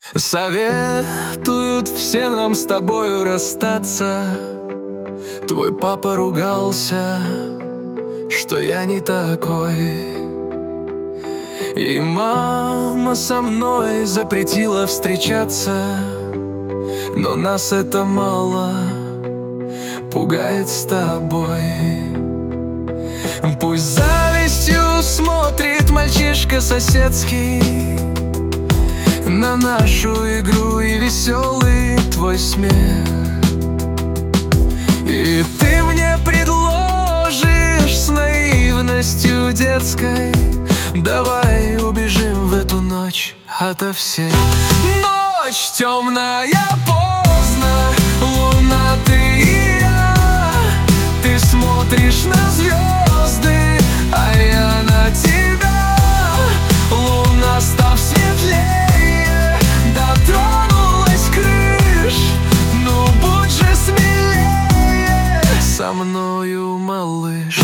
Советуют все нам с тобою расстаться. Твой папа ругался, что я не такой. И мама со мной запретила встречаться, но нас это мало пугает с тобой. Пусть завистью смотрит мальчишка соседский на нашу игру и веселый твой смех. И ты мне предложишь с наивностью детской: давай убежим в эту ночь ото всех. Ночь темная, поздно, луна, ты и я. Ты смотришь на звезды, а я на тебя. Луна, став светлее, дотронулась крыш. Ну будь же смелее со мною, малыш.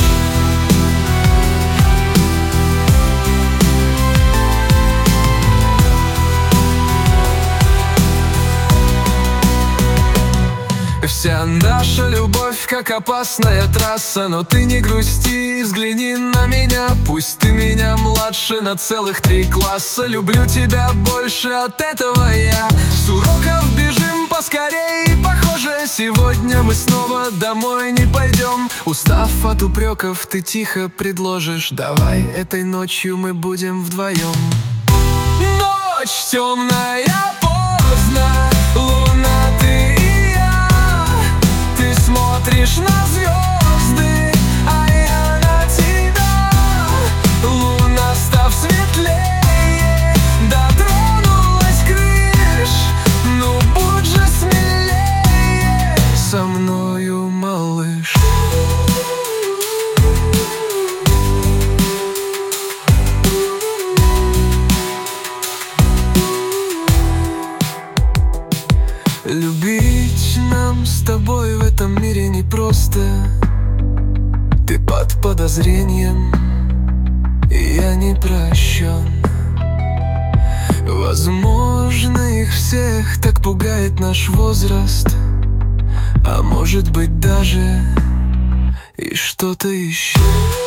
Вся наша любовь как опасная трасса, но ты не грусти, взгляни на меня. Пусть ты меня младше на целых 3 класса, люблю тебя больше от этого я. С уроков бежим поскорей, похоже, сегодня мы снова домой не пойдем. Устав от упреков, ты тихо предложишь: давай этой ночью мы будем вдвоем. Ночь темная, поздно, луна, ты и я. Ты смотришь на звезды, а я на тебя. Луна, став светлее, дотронулась крыш. Ну будь же смелее со мною, малыш. Любить нам с тобой в этом мире непросто. Ты под подозрением, и я не прощен. Возможно, их всех так пугает наш возраст, а может быть даже и что-то еще.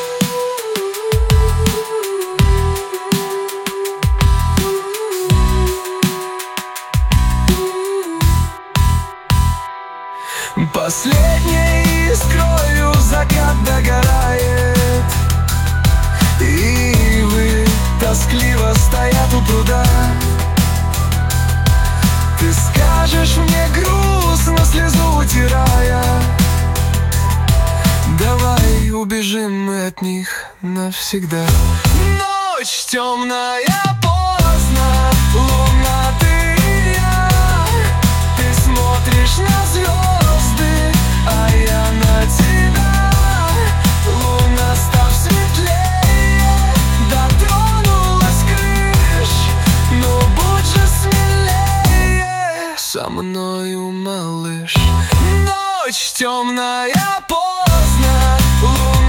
Последней искрою закат догорает, ивы тоскливо стоят у пруда. Ты скажешь мне грустно, слезу утирая: давай убежим мы от них навсегда. Ночь темная, поздно, луна, ты и я. Ты смотришь на звезды, а я на тебя. Луна, став светлее, дотронулась крыш. Ну будь же смелее со мною, малыш. Ночь темная, поздно, луна.